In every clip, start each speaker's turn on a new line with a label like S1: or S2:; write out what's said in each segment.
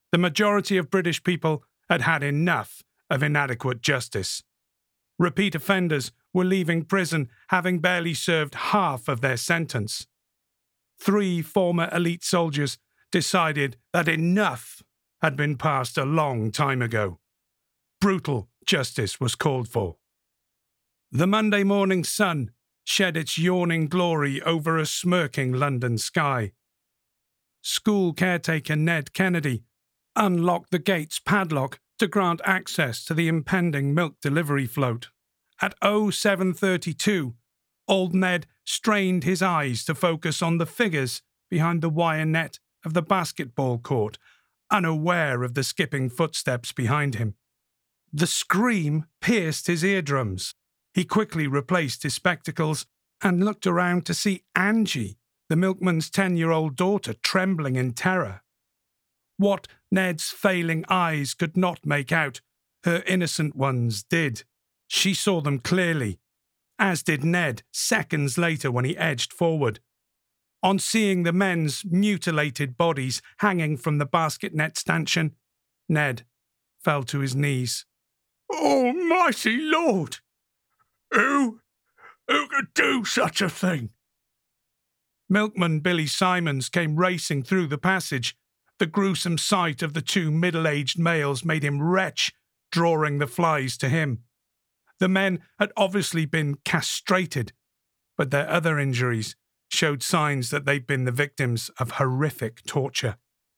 S1: The majority of British people had had enough of inadequate justice. Repeat offenders were leaving prison having barely served half of their sentence. 3 former elite soldiers decided that enough had been passed a long time ago. Brutal justice was called for. The Monday morning sun shed its yawning glory over a smirking London sky. School caretaker Ned Kennedy unlocked the gate's padlock to grant access to the impending milk delivery float. At 07:32, old Ned strained his eyes to focus on the figures behind the wire net of the basketball court, unaware of the skipping footsteps behind him. The scream pierced his eardrums. He quickly replaced his spectacles and looked around to see Angie, the milkman's 10-year-old daughter, trembling in terror. What Ned's failing eyes could not make out, her innocent ones did. She saw them clearly, as did Ned seconds later when he edged forward. On seeing the men's mutilated bodies hanging from the basket net stanchion, Ned fell to his knees. "Almighty Lord! Who could do such a thing?" Milkman Billy Simons came racing through the passage. The gruesome sight of the 2 middle-aged males made him retch, drawing the flies to him. The men had obviously been castrated, but their other injuries showed signs that they'd been the victims of horrific torture.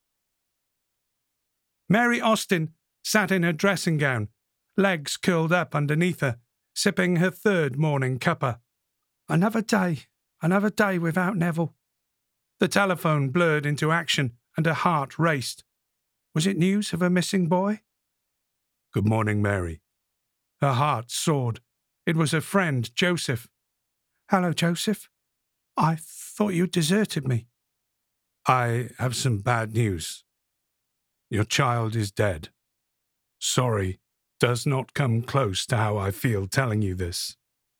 S1: Mary Austin sat in her dressing gown, legs curled up underneath her, sipping her 3rd morning cuppa. Another day without Neville. The telephone blurred into action and her heart raced. Was it news of a missing boy? "Good morning, Mary." Her heart soared. It was her friend, Joseph. "Hello, Joseph. I thought you deserted me." "I have some bad news. Your child is dead. Sorry does not come close to how I feel telling you this."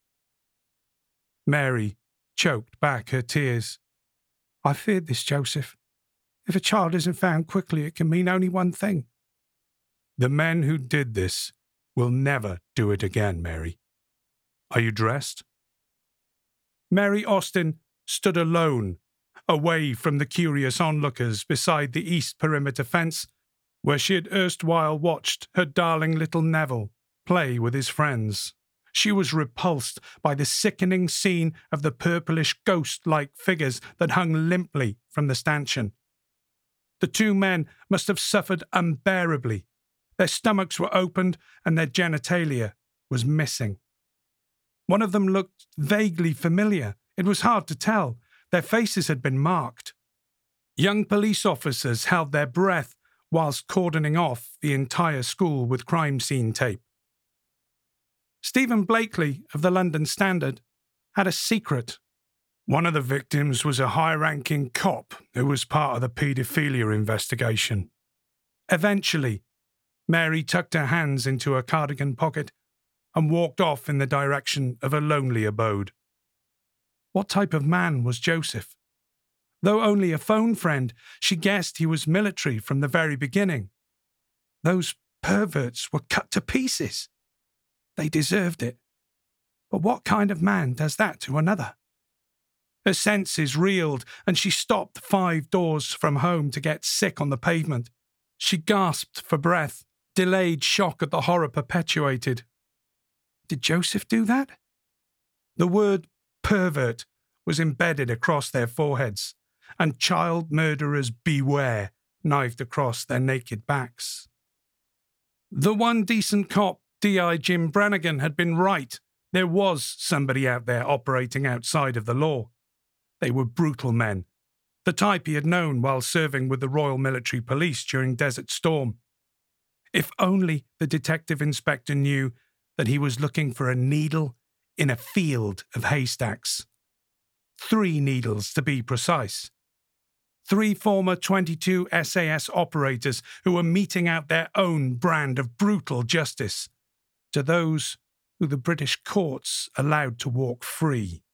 S1: Mary choked back her tears. "I feared this, Joseph. If a child isn't found quickly, it can mean only one thing." "The men who did this will never do it again, Mary. Are you dressed?" Mary Austin stood alone, away from the curious onlookers beside the east perimeter fence, where she had erstwhile watched her darling little Neville play with his friends. She was repulsed by the sickening scene of the purplish ghost-like figures that hung limply from the stanchion. The 2 men must have suffered unbearably. Their stomachs were opened and their genitalia was missing. One of them looked vaguely familiar. It was hard to tell. Their faces had been marked. Young police officers held their breath whilst cordoning off the entire school with crime scene tape. Stephen Blakely of the London Standard had a secret. One of the victims was a high-ranking cop who was part of the paedophilia investigation. Eventually, Mary tucked her hands into her cardigan pocket and walked off in the direction of a lonely abode. What type of man was Joseph? Though only a phone friend, she guessed he was military from the very beginning. Those perverts were cut to pieces. They deserved it. But what kind of man does that to another? Her senses reeled, and she stopped 5 doors from home to get sick on the pavement. She gasped for breath, delayed shock at the horror perpetuated. Did Joseph do that? The word pervert was embedded across their foreheads, and child murderers beware knifed across their naked backs. The one decent cop, D.I. Jim Brannigan, had been right. There was somebody out there operating outside of the law. They were brutal men, the type he had known while serving with the Royal Military Police during Desert Storm. If only the detective inspector knew that he was looking for a needle in a field of haystacks. 3 needles, to be precise. 3 former 22 SAS operators who were meting out their own brand of brutal justice to those who the British courts allowed to walk free.